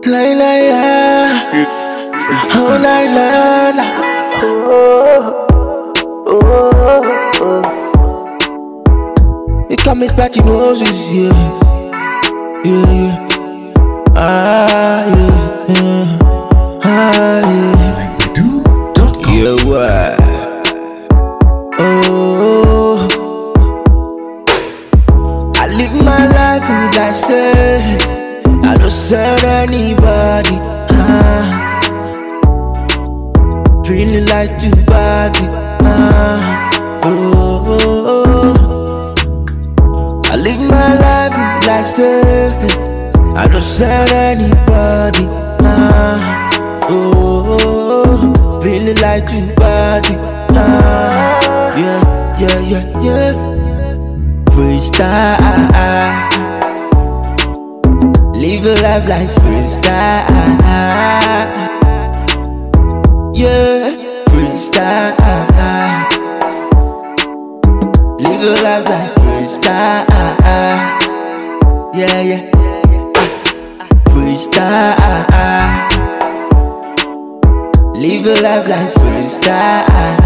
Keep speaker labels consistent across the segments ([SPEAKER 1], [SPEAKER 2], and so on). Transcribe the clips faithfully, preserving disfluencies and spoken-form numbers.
[SPEAKER 1] La la la, oh la la la, oh, oh, oh. You got me scratching noses, yeah, yeah, yeah. Ah, yeah, yeah, ah, yeah. Yeah, what? Oh, I live my life with like say I don't serve anybody. Ah, feeling like too body. Ah, oh, oh, oh. I live my life with like say I don't serve anybody. Ah, oh, oh, oh. Feeling like too body. Ah, yeah, yeah, yeah, yeah. Freestyle, live a life like freestyle. Yeah, freestyle, live a life like freestyle. Yeah, yeah, freestyle, live a life like freestyle.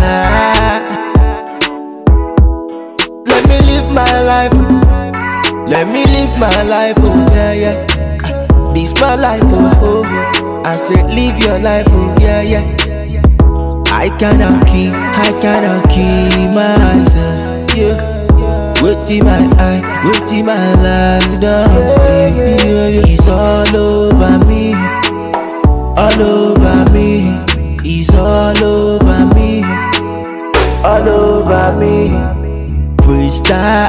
[SPEAKER 1] Let me live my life, let me live my life, oh yeah, yeah. This my life, oh, oh. I said live your life, oh yeah, yeah. I cannot keep, I cannot keep myself, yeah. Wait till my eye, wait till my life don't see, yeah, yeah. It's all over me, all over me. It's all over me, all over me. Freestyle,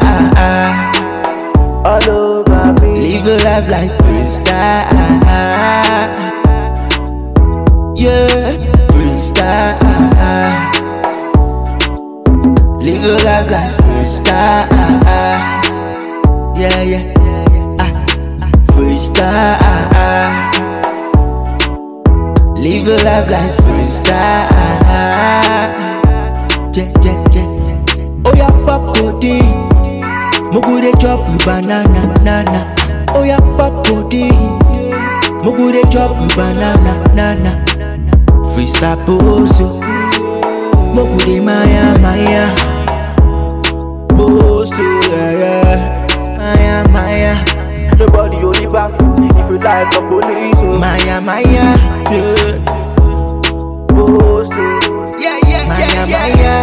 [SPEAKER 1] all over me. Live a life like freestyle. Yeah, freestyle. Live a life like freestyle. Yeah, yeah. Freestyle. Live a life like freestyle. Yeah, yeah, yeah. Oh yeah, pop codeine. Mogu de chop with banana, nana. Oh yeah, pop codeine. Mogu de chop with banana, nana. Freestyle bozo. Mogu de maya, maya. Bozo, yeah, yeah. Maya, maya.
[SPEAKER 2] Nobody only pass if you like the police. Oh.
[SPEAKER 1] Maya, maya, yeah.
[SPEAKER 2] Bozo.
[SPEAKER 1] Yeah, yeah, maya, yeah, yeah.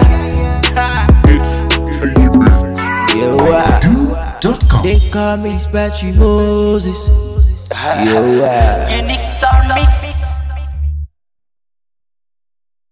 [SPEAKER 1] Yeah, wow. They call me Spatchy Moses. Yeah, wow.
[SPEAKER 3] Unique sound mix.